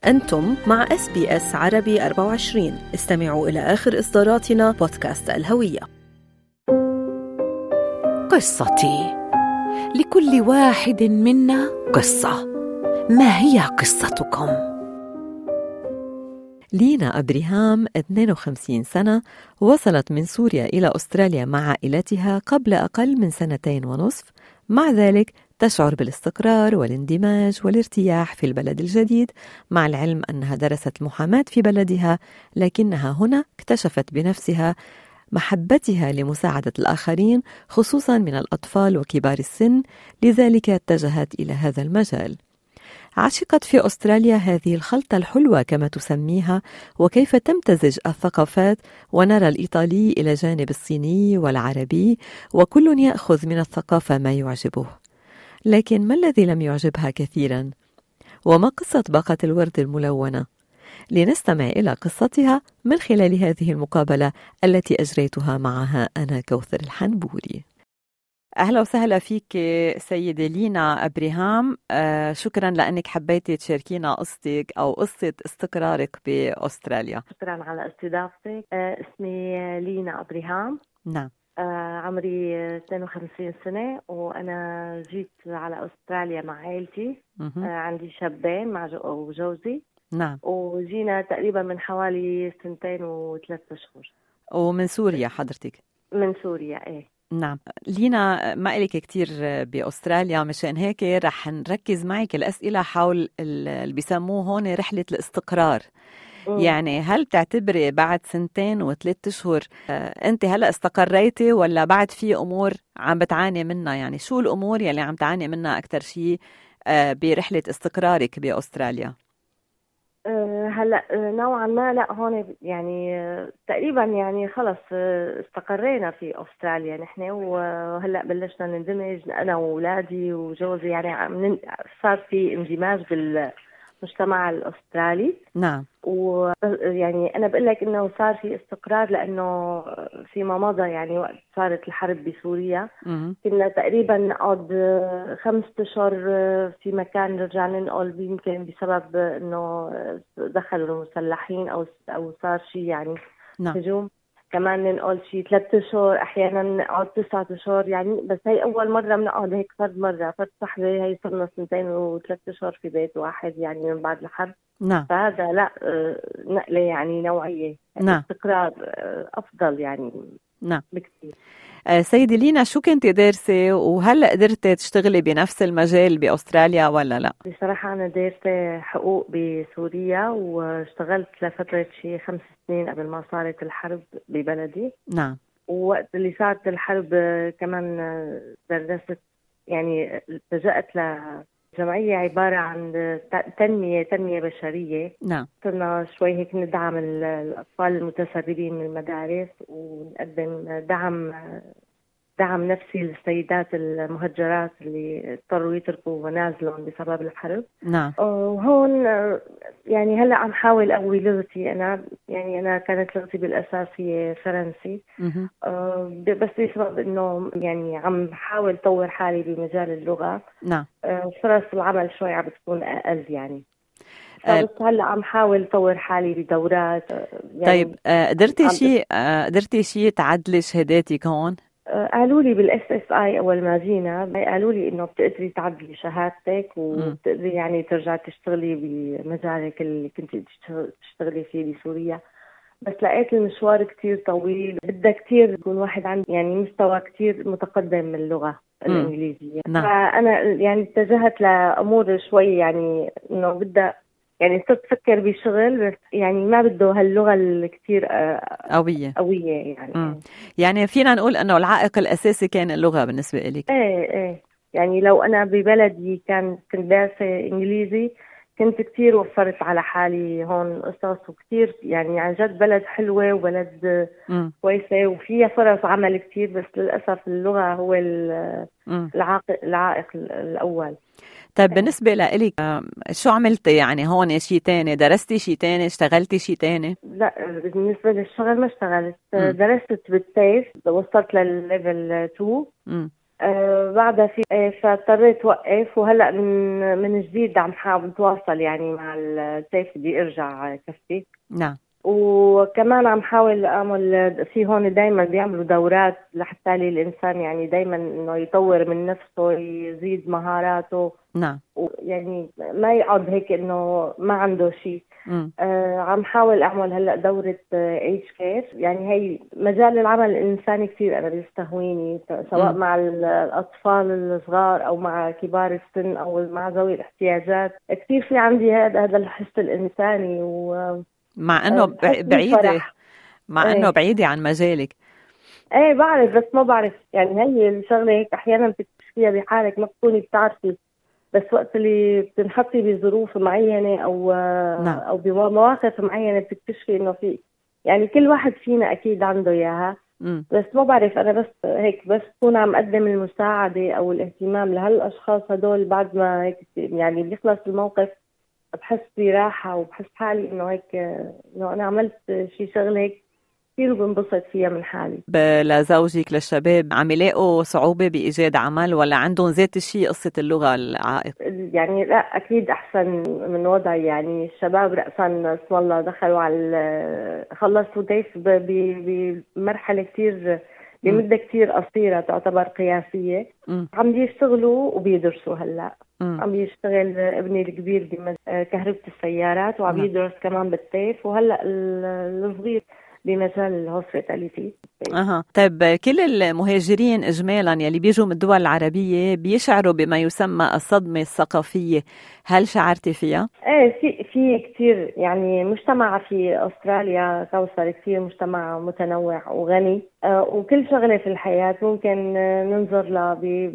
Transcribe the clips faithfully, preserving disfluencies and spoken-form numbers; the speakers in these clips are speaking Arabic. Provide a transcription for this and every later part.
أنتم مع إس بي إس عربي أربعة وعشرين. استمعوا إلى آخر إصداراتنا بودكاست الهوية. قصتي، لكل واحد منا قصة. ما هي قصتكم؟ لينا أبرهام اثنين وخمسين سنة، وصلت من سوريا إلى أستراليا مع عائلتها قبل أقل من سنتين ونصف. مع ذلك تشعر بالاستقرار والاندماج والارتياح في البلد الجديد، مع العلم أنها درست المحاماة في بلدها، لكنها هنا اكتشفت بنفسها محبتها لمساعدة الآخرين، خصوصا من الأطفال وكبار السن، لذلك اتجهت إلى هذا المجال. عشقت في أستراليا هذه الخلطة الحلوة كما تسميها، وكيف تمتزج الثقافات، ونرى الإيطالي إلى جانب الصيني والعربي، وكل يأخذ من الثقافة ما يعجبه. لكن ما الذي لم يعجبها كثيرا؟ وما قصة باقة الورد الملونة؟ لنستمع إلى قصتها من خلال هذه المقابلة التي أجريتها معها أنا كوثر الحنبوري. أهلا وسهلا فيك سيدة لينا أبرهام. آه شكرا لأنك حبيتي تشاركينا قصتك أو قصة استقرارك بأستراليا. شكرا على استضافتك. آه اسمي لينا أبرهام. نعم. آه عمري اثنين وخمسين سنة، وأنا جيت على أستراليا مع عائلتي. آه عندي شابين مع وجوزي. نعم. وجينا تقريبا من حوالي سنتين وثلاث أشهر. ومن سوريا حضرتك؟ من سوريا، إيه. نعم. لينا، ما إليك كتير بأستراليا، مشان هيك رح نركز معك الأسئلة حول اللي بيسموه هون رحلة الاستقرار. م. يعني هل تعتبري بعد سنتين وثلاث أشهر أنت هلأ استقريتي، ولا بعد في أمور عم بتعاني منها؟ يعني شو الأمور يلي عم تعاني منها أكتر شيء برحلة استقرارك بأستراليا؟ هلا نوعا ما لا، هون يعني تقريبا يعني خلص استقرينا في أستراليا نحن، وهلا بلشنا نندمج أنا وأولادي وجوزي، يعني صار في اندماج بالمجتمع الأسترالي. نعم. ويعني أنا بقول لك إنه صار في استقرار، لأنه فيما مضى يعني وقت صارت الحرب بسوريا م- كنا تقريبا نقعد خمسة أشهر في مكان، نرجع ننقل يمكن بسبب إنه دخلوا المسلحين أو أو صار شيء يعني نعم. هجوم، كمان ننقل شيء ثلاثة أشهر، أحيانا نقعد تسعة أشهر يعني. بس هي أول مرة بنقعد هيك فرد مرة فرد صحبة، هي صرنا سنتين وثلاث أشهر في بيت واحد يعني من بعد الحرب. نعم. فهذا لا نقلة يعني نوعية. نعم. استقرار أفضل يعني. نعم. بكثير. سيدي لينا، شو كنت دارسة، وهل قدرتي تشتغلي بنفس المجال بأستراليا ولا لا؟ بصراحة أنا دارسة حقوق بسوريا، واشتغلت لفترة شيء خمس سنين قبل ما صارت الحرب ببلدي. نعم. ووقت اللي صارت الحرب كمان درست، يعني التجأت لجمعية عبارة عن تنمية تنمية بشرية. نعم. صرنا شوي هيك ندعم الأطفال المتسربين من المدارس، ونقدم دعم دعم نفسي للسيدات المهجرات اللي اضطروا يتركوا منازلهم بسبب الحرب. نعم. وهون يعني هلا عم حاول اقوي لغتي. انا يعني انا كانت لغتي بالاساس هي فرنسي، أه بس بسبب انه يعني عم حاول طور حالي بمجال اللغه. نعم. أه فرص العمل شوي عم بتكون اقل يعني. بس هلا عم حاول طور حالي بدورات. يعني طيب قدرتي شيء قدرتي شيء تعدلي شهاداتك هون؟ قالوا لي بالاس اس اي اول ما جينا، قالوا لي انه بتقدري تعدلي شهادتك وبتقدري يعني ترجعي تشتغلي بمجالك اللي كنت تشتغلي فيه بسوريا. بس لقيت المشوار كتير طويل، بدها كتير يكون واحد عنده يعني مستوى كتير متقدم من اللغة الإنجليزية. نعم. فأنا يعني اتجهت لأمور شوي يعني إنه بدها يعني صرت تفكر بشغل، بس يعني ما بده هاللغة الكتير قوية قوية يعني. م. يعني فينا نقول أنه العائق الأساسي كان اللغة بالنسبة لك؟ ايه ايه يعني لو أنا ببلدي كان كنت دارسة إنجليزي كنت كتير وفرت على حالي هون قصص، وكتير يعني عن جد بلد حلوة وبلد م. كويسة وفيها فرص عمل كتير، بس للأسف اللغة هو العائق العائق الأول. طيب بالنسبة لإلك شو عملتي يعني هون؟ شيء تاني درستي؟ شيء تاني اشتغلتي؟ شيء تاني؟ لا بالنسبة للشغل ما اشتغلت. م. درست بالسيف، وصلت للليفل اثنين. م. آه بعدها في آه فاضطريت وقف، وهلا من من جديد عم حاول اتواصل يعني مع السيف بدي ارجع كفتي. نعم. وكمان عم حاول اعمل في هون دائما بيعملوا دورات لحتى الانسان يعني دائما انه يطور من نفسه، يزيد مهاراته. نعم. يعني ما يقعد هيك انه ما عنده شيء. آه عم حاول اعمل هلا دوره ايج كير، يعني هي مجال العمل الانساني كثير انا بيستهويني، سواء مم. مع الاطفال الصغار او مع كبار السن او مع ذوي الاحتياجات. كثير في عندي هذا هذا الحس الانساني، و مع انه بعيده مع انه بعيده عن مجالك. ايه بعرف، بس ما بعرف يعني هي الشغله هيك احيانا بتكتشفيها بحالك ما بتكوني بتعرفي، بس وقت اللي بتنحطي بظروف معينه او نعم. او بمواقف معينه بتكتشفي انه في يعني كل واحد فينا اكيد عنده اياها، بس ما بعرف انا بس هيك بس بكون عم اقدم المساعده او الاهتمام لهالاشخاص هدول بعد ما هيك يعني بيخلص الموقف، بحس براحه وبحس حالي انه هيك انه انا عملت شيء شغله هيك كثير بنبسط فيها من حالي. لزوجك للشباب عم يلاقوا صعوبة بإيجاد عمل ولا عندهم ذات الشيء قصة اللغة العائق؟ يعني لا أكيد أحسن من وضعي، يعني الشباب رأسا اسم الله دخلوا على خلصوا ديف بمرحلة كثير بمدة كثير قصيرة تعتبر قياسية. م. عم بيشتغلوا وبيدرسوا هلا. م. عم بيشتغل ابني الكبير بكهربة السيارات وعم يدرس كمان بالطيف، وهلا الصغير بمجال الهوسبيتاليتي. اها طيب، كل المهاجرين اجمالا يلي بيجوا من الدول العربيه بيشعروا بما يسمى الصدمه الثقافيه، هل شعرتي فيها؟ ايه في في كثير، يعني مجتمع في استراليا كوثر كثير مجتمع متنوع وغني، آه وكل شغله في الحياه ممكن ننظر لها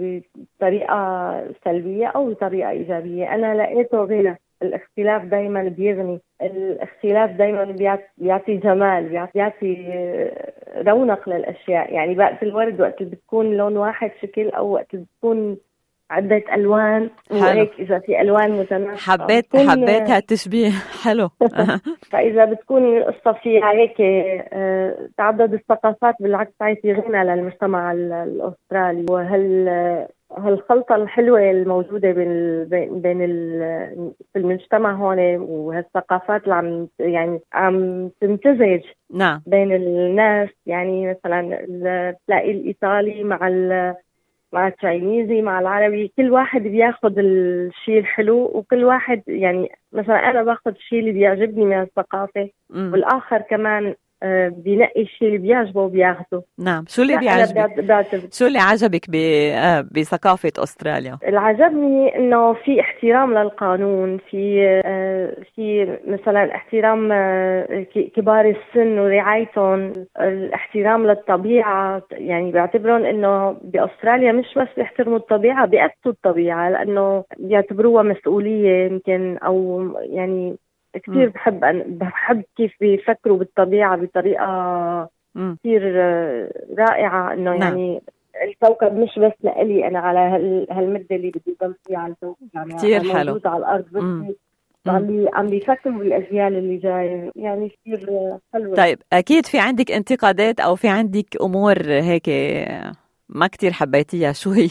بطريقه سلبيه او بطريقه ايجابيه. انا لقيته غير الاختلاف دايما بيغني، الاختلاف دايما بيعطي جمال، بيعطي رونق للاشياء. يعني وقت الورد وقت اللي بتكون لون واحد شكل، او وقت اللي بتكون عدة الوان وهيك اذا في الوان متناسقه. حبيت حبيت هالتشبيه حلو. فاذا بتكون القصه فيها هيك تعدد الثقافات بالعكس تعطي غنى للمجتمع الاسترالي. وهل هالخلطة الحلوة الموجودة بين بين في المجتمع هون، وهالثقافات اللي عم يعني عم تمتزج نعم بين الناس. يعني مثلا تلاقي الإيطالي مع مع التشاينيزي مع العربي، كل واحد بياخد الشيء الحلو، وكل واحد يعني مثلا أنا باخد الشيء اللي بيعجبني من الثقافة، م. والآخر كمان بينقي الشيء اللي بيعجبه وبياخده. نعم. شو اللي بيعجبك؟ شو اللي عجبك بثقافة أستراليا؟ اللي عجبني إنه في احترام للقانون، في في مثلا احترام كبار السن ورعايتهم، الاحترام للطبيعة. يعني بيعتبرون إنه بأستراليا مش بس بيحترموا الطبيعة، بيأسوا الطبيعة لأنه بيعتبروها مسؤولية يمكن، أو يعني كثير بحب أن بحب كيف بيفكروا بالطبيعة بطريقة كثير رائعة. إنه يعني الكوكب مش بس لإلي أنا على هالمدة اللي بدي ضل فيها على الكوكب، يعني كثير حلو موجودة على الأرض، بس عم عم بيفكروا بالأجيال اللي جاية، يعني كثير حلوة. طيب أكيد في عندك انتقادات أو في عندك أمور هيك ما كتير حبيتيها، شو هي؟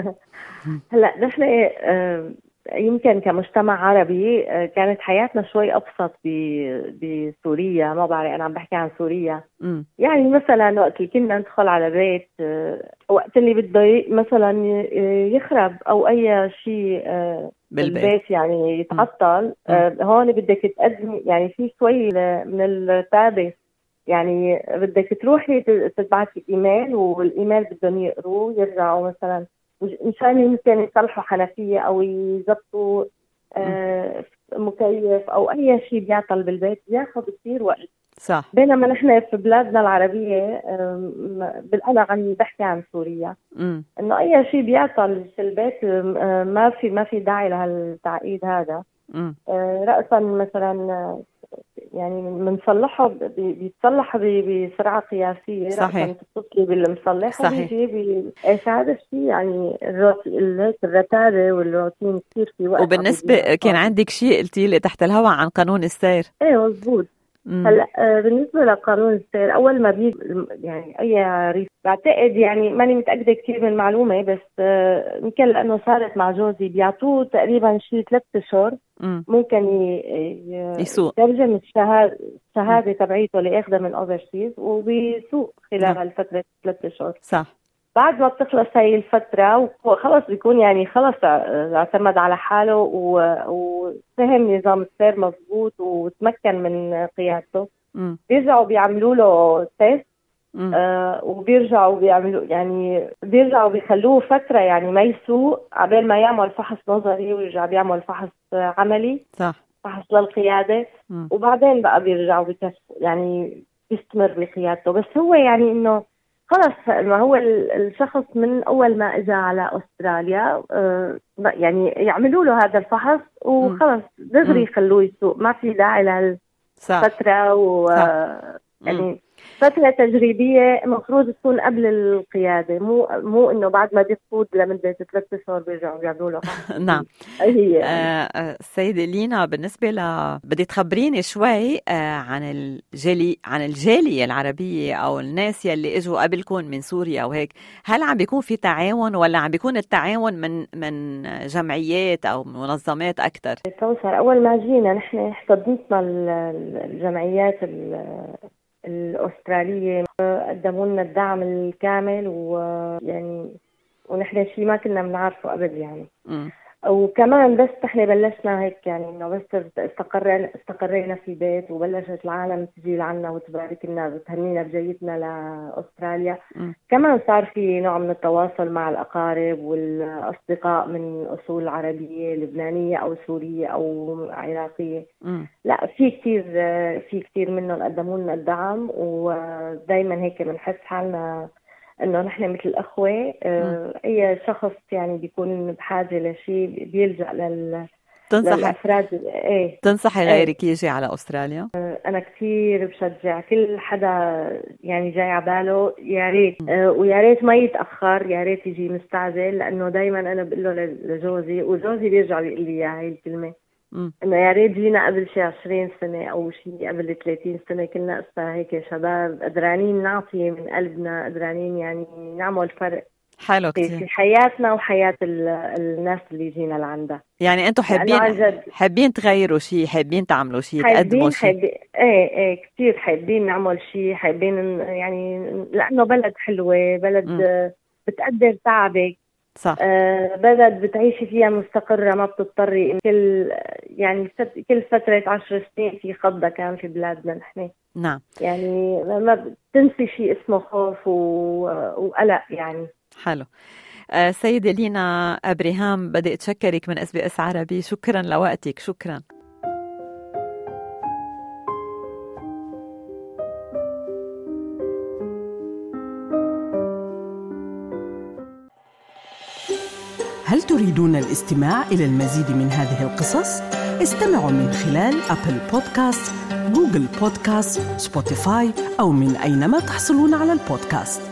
هلا نحن يمكن كمجتمع عربي كانت حياتنا شوي أبسط بسوريا. ما بعرف، أنا عم بحكي عن سوريا. م. يعني مثلا وقت اللي كنا ندخل على بيت، وقت اللي بده مثلا يخرب أو أي شيء بالبيت يعني يتعطل، هون بدك تقدمي يعني في شوي من التابع، يعني بدك تروحي تبعتي إيميل، والإيميل بدهم يقروه يرجعوا مثلا مشان يمكن يصلحوا حنفية أو يزبطوا آه مكيف أو أي شيء بيعطل بالبيت، بياخذ كثير وقت. صح. بينما نحن في بلادنا العربية، أنا عم بحكي عن سوريا، م. إنه أي شيء بيعطل في البيت ما في ما في داعي لهالتعقيد هذا. آه رأسا مثلا يعني بنصلحه بيتصلح بسرعة قياسية. صحيح. تتصلي بالمصلح وبيجي بإيش هذا الشيء، يعني الروتين الرتابة والروتين كثير في وقت. وبالنسبة كان عندك شيء قلتي لي تحت الهواء عن قانون السير. ايه مزبوط. هلا بالنسبة لقانون السير، أول ما بيجي يعني أي ريف، بعتقد يعني ماني متأكدة كثير من المعلومة، بس يمكن لأنه صارت مع جوزي بيعطوه تقريبا شيء ثلاث أشهر ممكن يسوق يترجم الشهادة الشهادة تبعيته اللي أخذها من أوفرسيز وبيسوق خلال الفترة ثلاث أشهر. صح. بعد ما بتخلص هاي الفترة وخلص بيكون يعني خلص اعتمد على حاله وفهم نظام السير مضبوط وتمكن من قيادته، بيرجعوا بيعملوا له تيست آه وبيرجعوا بيعملوا يعني بيرجعوا بيخلوه فترة يعني ما يسوق عبال ما يعمل فحص نظري ويرجع بيعمل فحص عملي. صح. فحص للقيادة. مم. وبعدين بقى بيرجعوا بيكسبوا يعني بيستمر بقيادته. بس هو يعني إنه خلص ما هو الشخص من أول ما إجا على أستراليا آه يعني يعملوا له هذا الفحص وخلص دغري يخلوه يسوق، ما في داعي لهالفترة و يعني فترة تجريبية مفروض تكون قبل القيادة، مو مو إنه بعد ما تقود لمدة ثلاث شهور بيرجعوا بيعملوا له. نعم. هي يعني. آه السيدة لينا، بالنسبة ل بدي تخبريني شوي آه عن الجالي عن الجالية العربية أو الناس يلي إجوا قبلكم من سوريا وهيك، هل عم بيكون في تعاون ولا عم بيكون التعاون من من جمعيات أو منظمات أكتر؟ توصل أول ما جينا نحن احتضنتنا الجمعيات الأسترالية، قدموا لنا الدعم الكامل ويعني ونحن شيء ما كنا بنعرفه قبل يعني. م. وكمان بس نحن بلشنا هيك يعني إنه بس استقرينا استقرينا في البيت وبلشت العالم تجي لعنا وتبارك لنا وتهنينا بجيتنا لأستراليا. م. كمان صار في نوع من التواصل مع الأقارب والأصدقاء من أصول عربية لبنانية أو سورية أو عراقية. م. لا في كتير في كتير منهم قدموا لنا الدعم، ودايما هيك بنحس حالنا إنه نحن مثل أخوة. آه أي شخص يعني بيكون بحاجة لشيء بيلجأ لل تنصح للأفراد. إيه تنصحي غيرك يجي على أستراليا؟ آه أنا كتير بشجع كل حدا يعني جاي عباله يا ريت آه ويا ريت ما يتأخر، يا ريت يجي مستعجل، لأنه دايما أنا بقول له لجوزي وجوزي بيرجع بيقول لي هاي الكلمة م. إنه يا ريت جينا قبل شي عشرين سنة أو شي قبل ثلاثين سنة، كنا قصة هيك شباب قدرانين نعطي من قلبنا، قدرانين يعني نعمل فرق حلو كتير في حياتنا وحياة الناس اللي جينا لعندها. يعني أنتوا حابين حابين تغيروا شيء، حابين تعملوا شيء، تقدموا شيء. حابين ايه ايه كتير حابين نعمل شيء، حابين يعني لأنه بلد حلوة، بلد م. بتقدر تعبك. صح. آه بلد بتعيشي فيها مستقرة، ما بتضطري كل يعني كل فترة عشر سنين في خضة كان في بلادنا نحن. نعم. يعني ما بتنسي شيء اسمه خوف وقلق يعني. حلو. آه سيدة لينا أبراهام، بدي أتشكرك من إس بي إس عربي، شكرا لوقتك. شكرا. هل تريدون الاستماع إلى المزيد من هذه القصص؟ استمعوا من خلال أبل بودكاست، جوجل بودكاست، سبوتيفاي أو من أينما تحصلون على البودكاست.